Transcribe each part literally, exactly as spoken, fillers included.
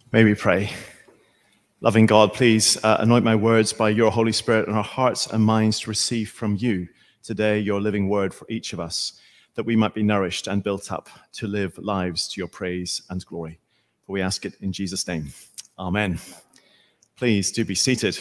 May we pray. Loving God, please uh, anoint my words by your Holy Spirit and our hearts and minds to receive from you today your living word for each of us, that we might be nourished and built up to live lives to your praise and glory. For we ask it in Jesus' name. Amen. Please do be seated.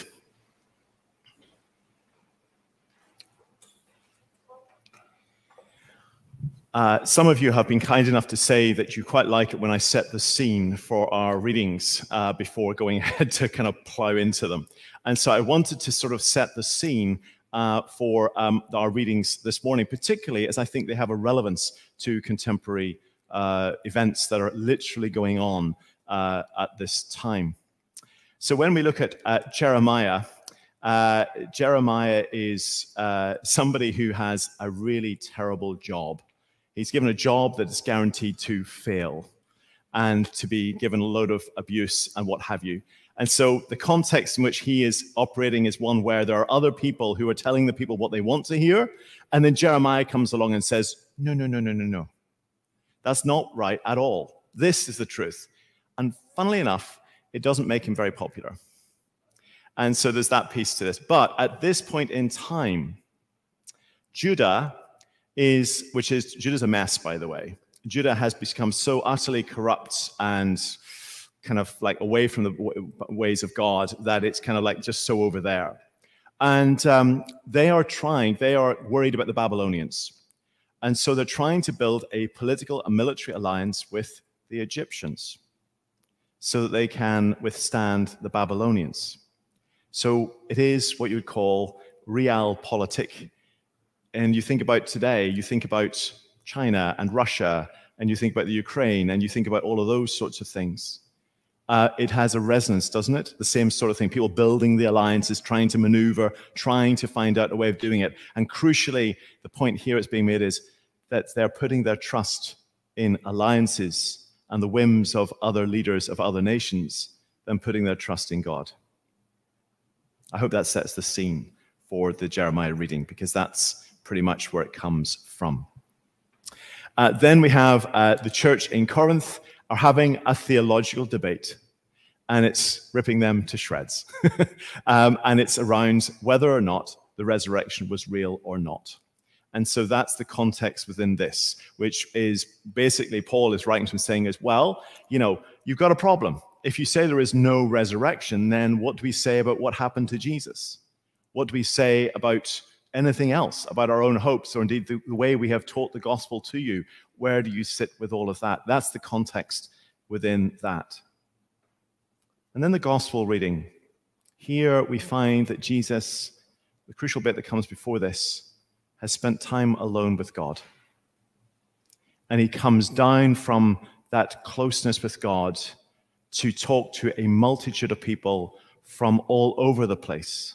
Uh, some of you have been kind enough to say that you quite like it when I set the scene for our readings uh, before going ahead to kind of plow into them. And so I wanted to sort of set the scene uh, for um, our readings this morning, particularly as I think they have a relevance to contemporary uh, events that are literally going on uh, at this time. So when we look at uh, Jeremiah, uh, Jeremiah is uh, somebody who has a really terrible job. He's given a job that is guaranteed to fail and to be given a load of abuse and what have you. And so the context in which he is operating is one where there are other people who are telling the people what they want to hear. And then Jeremiah comes along and says, no, no, no, no, no, no. That's not right at all. This is the truth. And funnily enough, it doesn't make him very popular. And so there's that piece to this. But at this point in time, Judah is, which is, Judah's a mess, by the way. Judah has become so utterly corrupt and kind of like away from the w- ways of God that it's kind of like just so over there. And um, they are trying, they are worried about the Babylonians. And so they're trying to build a political and military alliance with the Egyptians so that they can withstand the Babylonians. So it is what you would call realpolitik. And you think about today, you think about China and Russia, and you think about the Ukraine, and you think about all of those sorts of things. Uh, it has a resonance, doesn't it? The same sort of thing. People building the alliances, trying to maneuver, trying to find out a way of doing it. And crucially, the point here that's being made is that they're putting their trust in alliances and the whims of other leaders of other nations than putting their trust in God. I hope that sets the scene for the Jeremiah reading, because that's pretty much where it comes from. Uh, then we have uh, the church in Corinth are having a theological debate, and it's ripping them to shreds. um, and it's around whether or not the resurrection was real or not. And so that's the context within this, which is basically Paul is writing to him saying is, well, you know, you've got a problem. If you say there is no resurrection, then what do we say about what happened to Jesus? What do we say about anything else, about our own hopes, or indeed the, the way we have taught the gospel to you? Where do you sit with all of that? That's the context within that. And then the gospel reading. Here we find that Jesus, the crucial bit that comes before this, has spent time alone with God. And he comes down from that closeness with God to talk to a multitude of people from all over the place.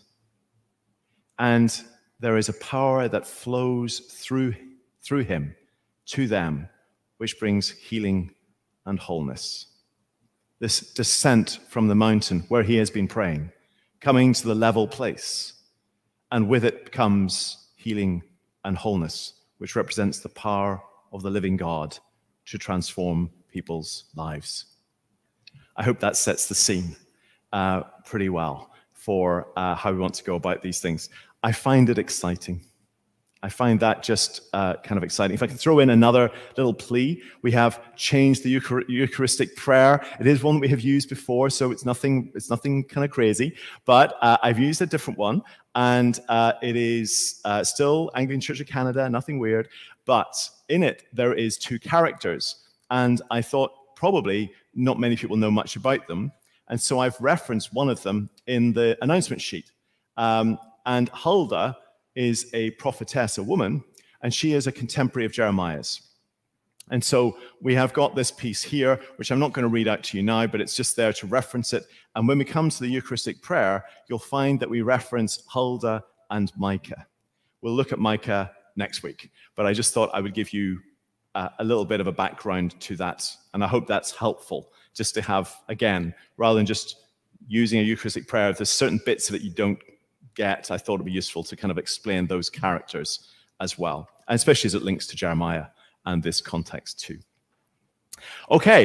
And there is a power that flows through, through him to them, which brings healing and wholeness. This descent from the mountain where he has been praying, coming to the level place, and with it comes healing and wholeness, which represents the power of the living God to transform people's lives. I hope that sets the scene uh, pretty well for uh, how we want to go about these things. I find it exciting. I find that just uh, kind of exciting. If I can throw in another little plea, we have changed the Euchar- Eucharistic prayer. It is one that we have used before, so it's nothing It's nothing kind of crazy, but uh, I've used a different one, and uh, it is uh, still Anglican Church of Canada, nothing weird, but in it there is two characters, and I thought probably not many people know much about them, and so I've referenced one of them in the announcement sheet. Um, And Huldah is a prophetess, a woman, and she is a contemporary of Jeremiah's. And so we have got this piece here, which I'm not going to read out to you now, but it's just there to reference it. And when we come to the Eucharistic prayer, you'll find that we reference Huldah and Micah. We'll look at Micah next week, but I just thought I would give you uh, a little bit of a background to that. And I hope that's helpful, just to have, again, rather than just using a Eucharistic prayer, if there's certain bits of it you don't get, I thought it'd be useful to kind of explain those characters as well, and especially as it links to Jeremiah and this context too. Okay,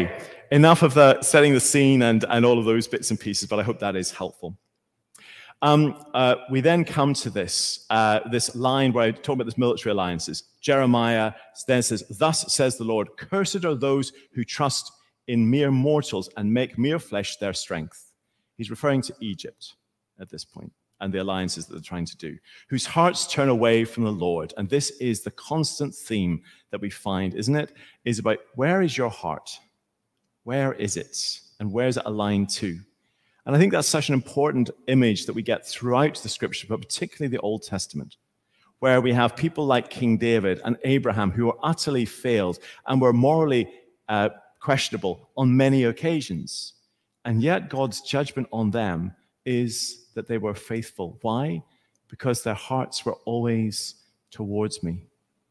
enough of the setting the scene and, and all of those bits and pieces, but I hope that is helpful. Um, uh, we then come to this, uh, this line where I talk about this military alliances. Jeremiah then says, "Thus says the Lord, cursed are those who trust in mere mortals and make mere flesh their strength." He's referring to Egypt at this point and the alliances that they're trying to do, whose hearts turn away from the Lord. And this is the constant theme that we find, isn't it? Is about, where is your heart? Where is it? And where is it aligned to? And I think that's such an important image that we get throughout the scripture, but particularly the Old Testament, where we have people like King David and Abraham who are utterly failed and were morally uh, questionable on many occasions. And yet God's judgment on them is that they were faithful. Why? Because their hearts were always towards me.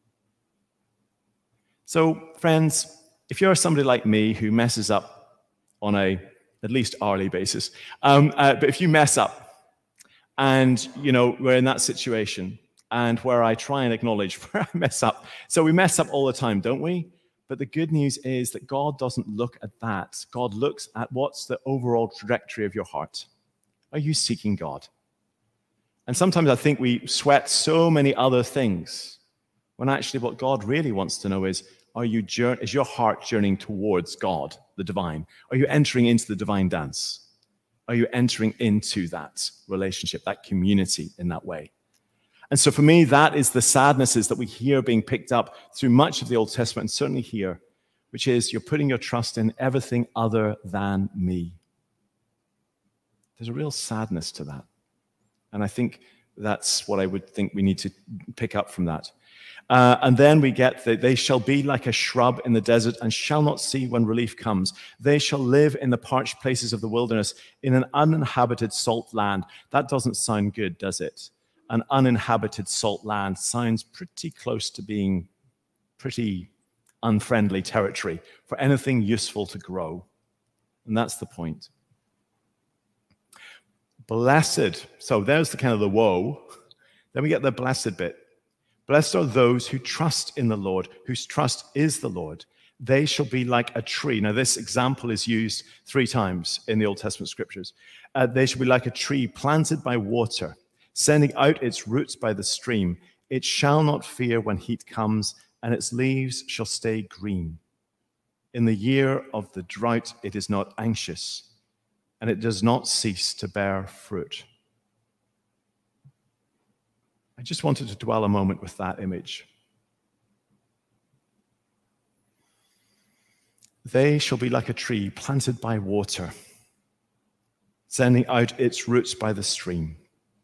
So, friends, if you're somebody like me who messes up on a at least hourly basis, um, uh, but if you mess up and, you know, we're in that situation and where I try and acknowledge where I mess up. So we mess up all the time, don't we? But the good news is that God doesn't look at that. God looks at what's the overall trajectory of your heart. Are you seeking God? And sometimes I think we sweat so many other things when actually what God really wants to know is, are you jour- is your heart journeying towards God, the divine? Are you entering into the divine dance? Are you entering into that relationship, that community in that way? And so for me, that is the sadnesses that we hear being picked up through much of the Old Testament, and certainly here, which is you're putting your trust in everything other than me. There's a real sadness to that. And I think that's what I would think we need to pick up from that. Uh, and then we get that they shall be like a shrub in the desert and shall not see when relief comes. They shall live in the parched places of the wilderness, in an uninhabited salt land. That doesn't sound good, does it? An uninhabited salt land sounds pretty close to being pretty unfriendly territory for anything useful to grow. And that's the point. Blessed. So there's the kind of the woe. Then we get the blessed bit. Blessed are those who trust in the Lord, whose trust is the Lord. They shall be like a tree. Now, this example is used three times in the Old Testament scriptures. Uh, they shall be like a tree planted by water, sending out its roots by the stream. It shall not fear when heat comes, and its leaves shall stay green. In the year of the drought, it is not anxious, and it does not cease to bear fruit. I just wanted to dwell a moment with that image. They shall be like a tree planted by water, sending out its roots by the stream.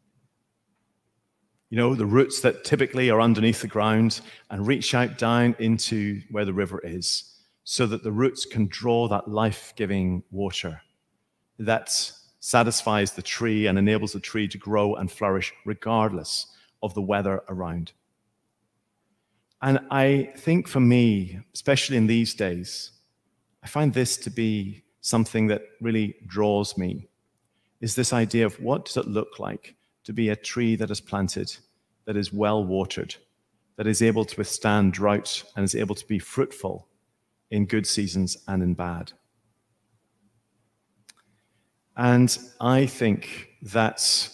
You know, the roots that typically are underneath the ground and reach out down into where the river is, so that the roots can draw that life-giving water that satisfies the tree and enables the tree to grow and flourish regardless of the weather around. And I think for me, especially in these days, I find this to be something that really draws me, is this idea of what does it look like to be a tree that is planted, that is well watered, that is able to withstand drought and is able to be fruitful in good seasons and in bad. And I think that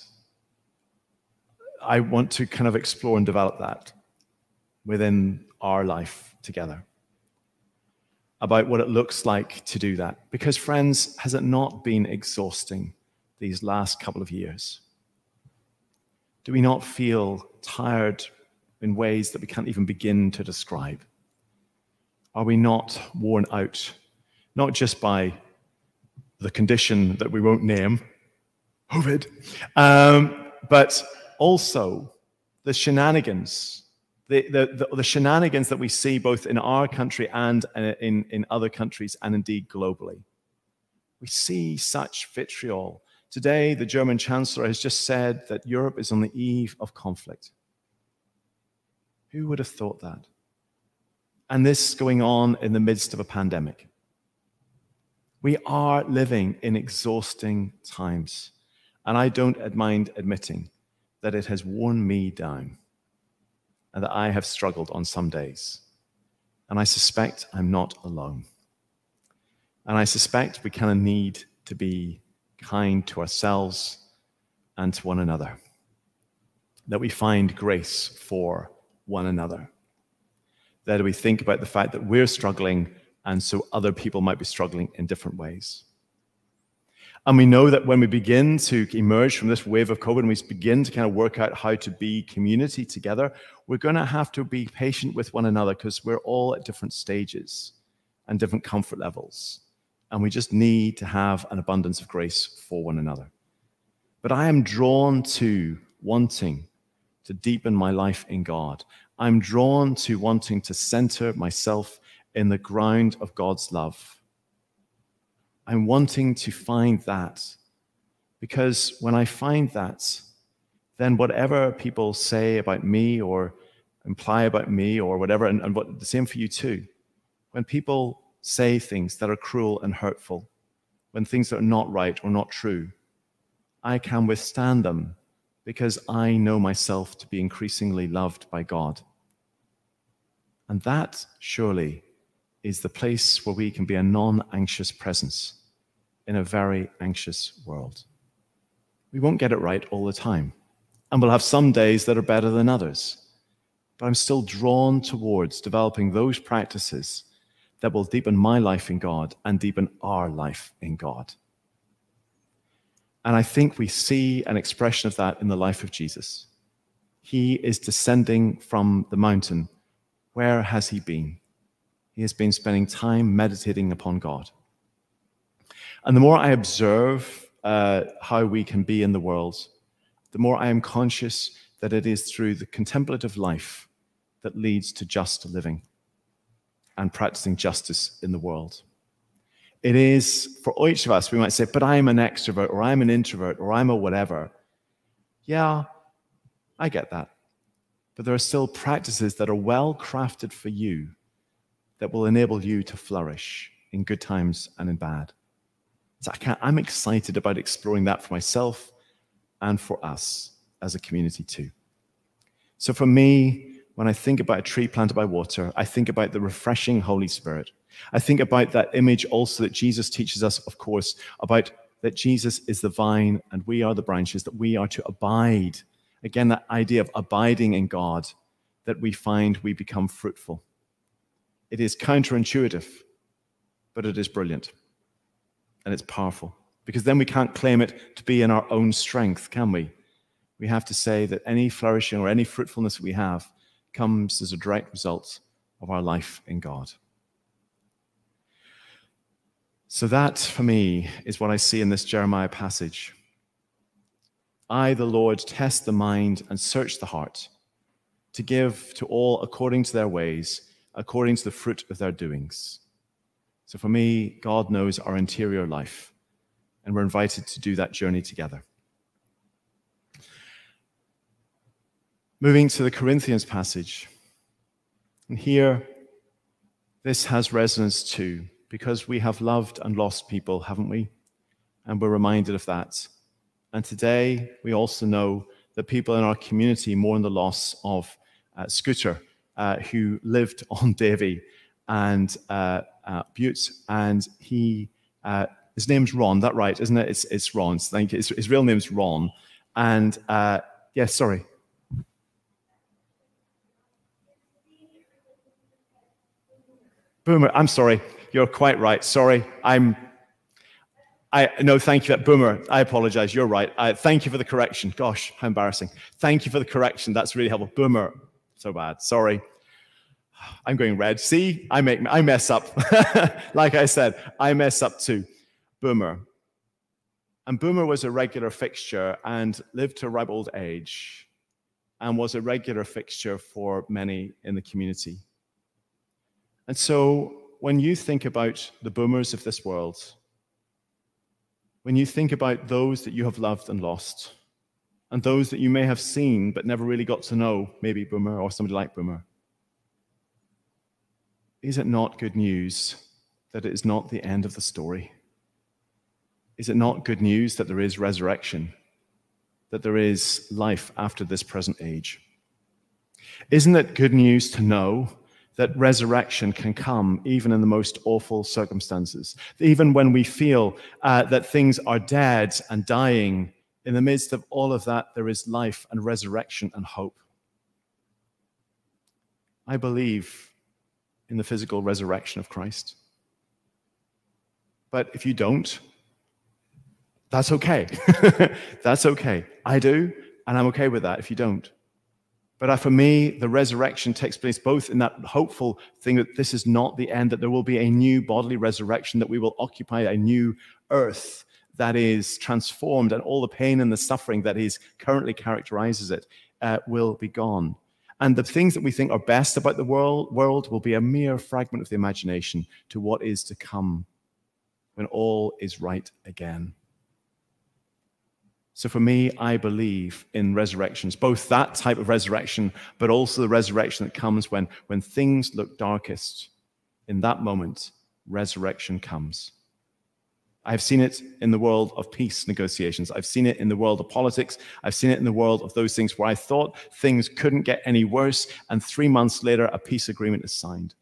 I want to kind of explore and develop that within our life together, about what it looks like to do that. Because, friends, has it not been exhausting these last couple of years? Do we not feel tired in ways that we can't even begin to describe? Are we not worn out, not just by the condition that we won't name, COVID, um, but also the shenanigans, the, the, the, the shenanigans that we see both in our country and in, in other countries and indeed globally. We see such vitriol. Today, the German Chancellor has just said that Europe is on the eve of conflict. Who would have thought that? And this going on in the midst of a pandemic. We are living in exhausting times, and I don't mind admitting that it has worn me down and that I have struggled on some days. And I suspect I'm not alone. And I suspect we kind of need to be kind to ourselves and to one another, that we find grace for one another, that we think about the fact that we're struggling and so other people might be struggling in different ways. And we know that when we begin to emerge from this wave of COVID and we begin to kind of work out how to be community together, we're going to have to be patient with one another because we're all at different stages and different comfort levels. And we just need to have an abundance of grace for one another. But I am drawn to wanting to deepen my life in God. I'm drawn to wanting to center myself in the ground of God's love. I'm wanting to find that, because when I find that, then whatever people say about me or imply about me or whatever, and, and what, the same for you too, when people say things that are cruel and hurtful, when things that are not right or not true, I can withstand them because I know myself to be increasingly loved by God. And that surely is the place where we can be a non-anxious presence in a very anxious world. We won't get it right all the time, and we'll have some days that are better than others, but I'm still drawn towards developing those practices that will deepen my life in God and deepen our life in God. And I think we see an expression of that in the life of Jesus. He is descending from the mountain. Where has he been? He has been spending time meditating upon God. And the more I observe uh, how we can be in the world, the more I am conscious that it is through the contemplative life that leads to just living and practicing justice in the world. It is, for each of us, we might say, but I'm an extrovert, or I'm an introvert, or I'm a whatever. Yeah, I get that. But there are still practices that are well crafted for you that will enable you to flourish in good times and in bad. So I can't, I'm excited about exploring that for myself and for us as a community too. So for me, when I think about a tree planted by water, I think about the refreshing Holy Spirit. I think about that image also that Jesus teaches us, of course, about that Jesus is the vine and we are the branches, that we are to abide. Again, that idea of abiding in God, that we find we become fruitful. It is counterintuitive, but it is brilliant. And it's powerful, because then we can't claim it to be in our own strength, can we? We have to say that any flourishing or any fruitfulness we have comes as a direct result of our life in God. So that, for me, is what I see in this Jeremiah passage. I, the Lord, test the mind and search the heart, to give to all according to their ways, according to the fruit of their doings. So for me, God knows our interior life, and we're invited to do that journey together. Moving to the Corinthians passage. And here, this has resonance too, because we have loved and lost people, haven't we? And we're reminded of that. And today, we also know that people in our community mourn the loss of uh, Scooter, uh, who lived on Davy and uh, uh, Butte, and he, uh, his name's Ron, that right, isn't it? It's, it's Ron, thank you. His, his real name's Ron. And, uh, yeah, sorry. Boomer, I'm sorry, you're quite right, sorry. I'm, I, no, thank you, Boomer, I apologize, you're right. I, thank you for the correction. Gosh, how embarrassing. Thank you for the correction, that's really helpful. Boomer, so bad, sorry. I'm going red. See, I make I mess up. Like I said, I mess up too. Boomer. And Boomer was a regular fixture and lived to a ripe old age and was a regular fixture for many in the community. And so when you think about the boomers of this world, when you think about those that you have loved and lost, and those that you may have seen but never really got to know, maybe Boomer or somebody like Boomer, is it not good news that it is not the end of the story? Is it not good news that there is resurrection, that there is life after this present age? Isn't it good news to know that resurrection can come even in the most awful circumstances. Even when we feel uh, that things are dead and dying, in the midst of all of that, there is life and resurrection and hope. I believe in the physical resurrection of Christ. But if you don't, that's okay. That's okay. I do, and I'm okay with that if you don't. But for me, the resurrection takes place both in that hopeful thing that this is not the end, that there will be a new bodily resurrection, that we will occupy a new earth that is transformed, and all the pain and the suffering that is currently characterizes it uh, will be gone. And the things that we think are best about the world, world will be a mere fragment of the imagination to what is to come when all is right again. So for me, I believe in resurrections, both that type of resurrection, but also the resurrection that comes when, when things look darkest. In that moment, resurrection comes. I've seen it in the world of peace negotiations. I've seen it in the world of politics. I've seen it in the world of those things where I thought things couldn't get any worse, and three months later, a peace agreement is signed.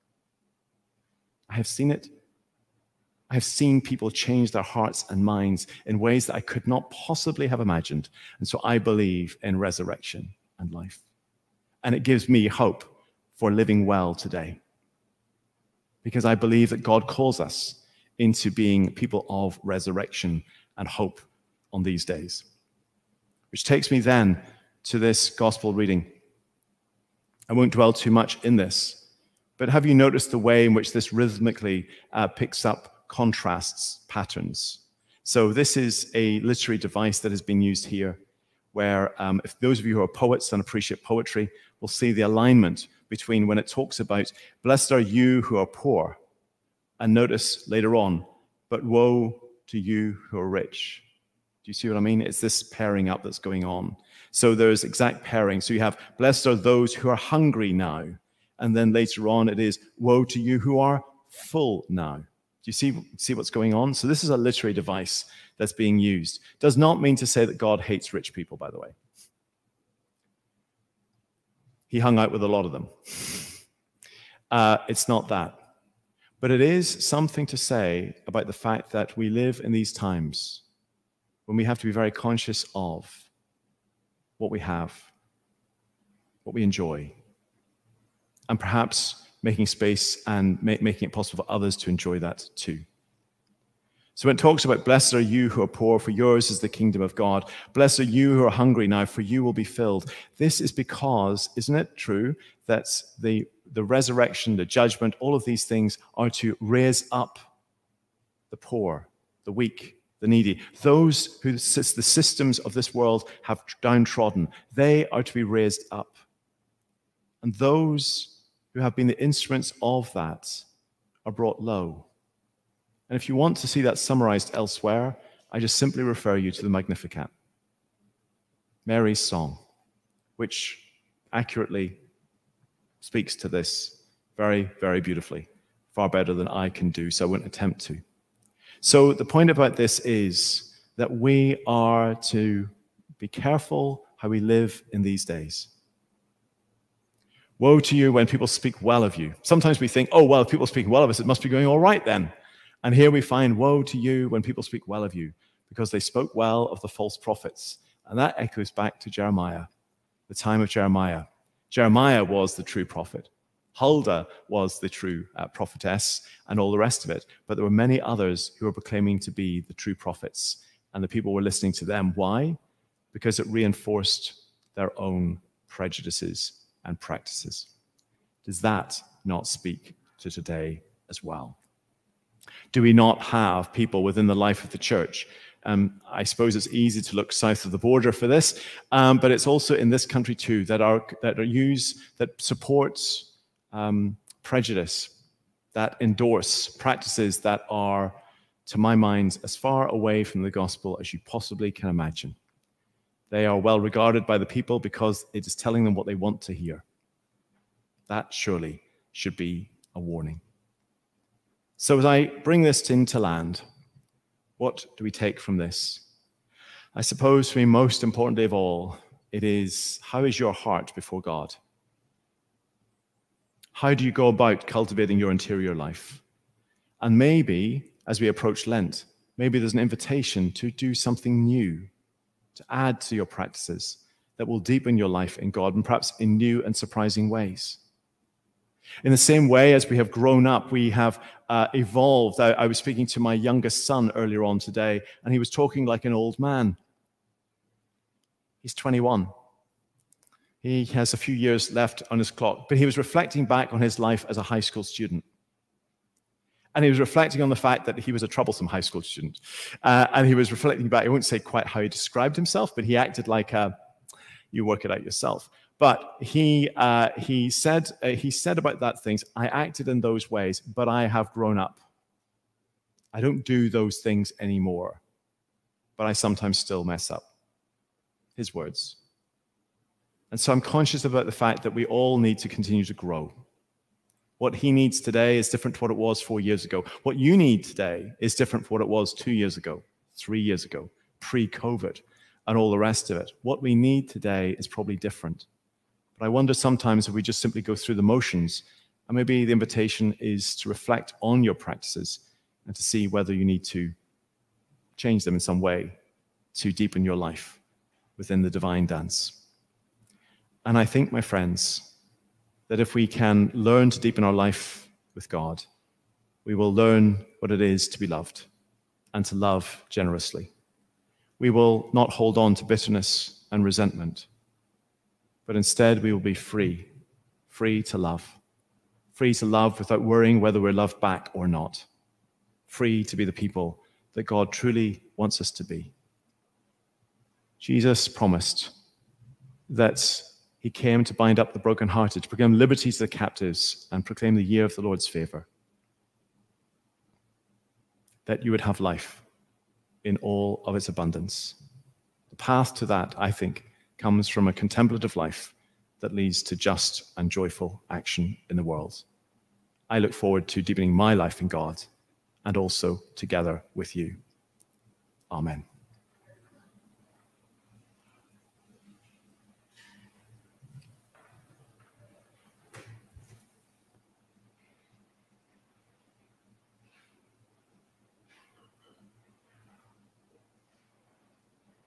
I have seen it. I have seen people change their hearts and minds in ways that I could not possibly have imagined. And so I believe in resurrection and life. And it gives me hope for living well today. Because I believe that God calls us into being people of resurrection and hope on these days. Which takes me then to this gospel reading. I won't dwell too much in this, but have you noticed the way in which this rhythmically uh, picks up contrasts, patterns? So this is a literary device that has been used here, where um, if those of you who are poets and appreciate poetry will see the alignment between when it talks about, blessed are you who are poor, and notice later on, but woe to you who are rich. Do you see what I mean? It's this pairing up that's going on. So there's exact pairing. So you have, blessed are those who are hungry now, and then later on it is, woe to you who are full now. Do you see, see what's going on? So this is a literary device that's being used. Does not mean to say that God hates rich people, by the way. He hung out with a lot of them. Uh, it's not that. But it is something to say about the fact that we live in these times when we have to be very conscious of what we have, what we enjoy, and perhaps making space and ma- making it possible for others to enjoy that too. So when it talks about, blessed are you who are poor, for yours is the kingdom of God. Blessed are you who are hungry now, for you will be filled. This is because, isn't it true, that the, the resurrection, the judgment, all of these things are to raise up the poor, the weak, the needy, those who the systems of this world have downtrodden. They are to be raised up. And those who have been the instruments of that are brought low. And if you want to see that summarized elsewhere, I just simply refer you to the Magnificat, Mary's song, which accurately speaks to this very, very beautifully, far better than I can do, so I won't attempt to. So the point about this is that we are to be careful how we live in these days. Woe to you when people speak well of you. Sometimes we think, oh, well, if people speak well of us, it must be going all right then. And here we find, woe to you when people speak well of you, because they spoke well of the false prophets. And that echoes back to Jeremiah, the time of Jeremiah. Jeremiah was the true prophet. Huldah was the true uh, prophetess, and all the rest of it. But there were many others who were proclaiming to be the true prophets, and the people were listening to them. Why? Because it reinforced their own prejudices and practices. Does that not speak to today as well? Do we not have people within the life of the church? Um, I suppose it's easy to look south of the border for this, um, but it's also in this country too that are that are used that supports um, prejudice, that endorse practices that are, to my mind, as far away from the gospel as you possibly can imagine. They are well regarded by the people because it is telling them what they want to hear. That surely should be a warning. So as I bring this into land, what do we take from this? I suppose for me, most importantly of all, it is, how is your heart before God? How do you go about cultivating your interior life? And maybe, as we approach Lent, maybe there's an invitation to do something new, to add to your practices that will deepen your life in God, and perhaps in new and surprising ways. In the same way as we have grown up, we have uh, evolved. I, I was speaking to my youngest son earlier on today, and he was talking like an old man. He's twenty-one. He has a few years left on his clock, but he was reflecting back on his life as a high school student. And he was reflecting on the fact that he was a troublesome high school student. Uh, and he was reflecting back, I won't say quite how he described himself, but he acted like, uh, you work it out yourself. But he uh, he said uh, he said about that things, I acted in those ways, but I have grown up. I don't do those things anymore, but I sometimes still mess up. His words. And so I'm conscious about the fact that we all need to continue to grow. What he needs today is different to what it was four years ago. What you need today is different from what it was two years ago, three years ago, pre-COVID, and all the rest of it. What we need today is probably different. But I wonder sometimes if we just simply go through the motions, and maybe the invitation is to reflect on your practices and to see whether you need to change them in some way to deepen your life within the divine dance. And I think, my friends, that if we can learn to deepen our life with God, we will learn what it is to be loved and to love generously. We will not hold on to bitterness and resentment, but instead we will be free, free to love, free to love without worrying whether we're loved back or not, free to be the people that God truly wants us to be. Jesus promised that he came to bind up the brokenhearted, to proclaim liberty to the captives, and proclaim the year of the Lord's favor. That you would have life in all of its abundance. The path to that, I think, comes from a contemplative life that leads to just and joyful action in the world. I look forward to deepening my life in God and also together with you. Amen.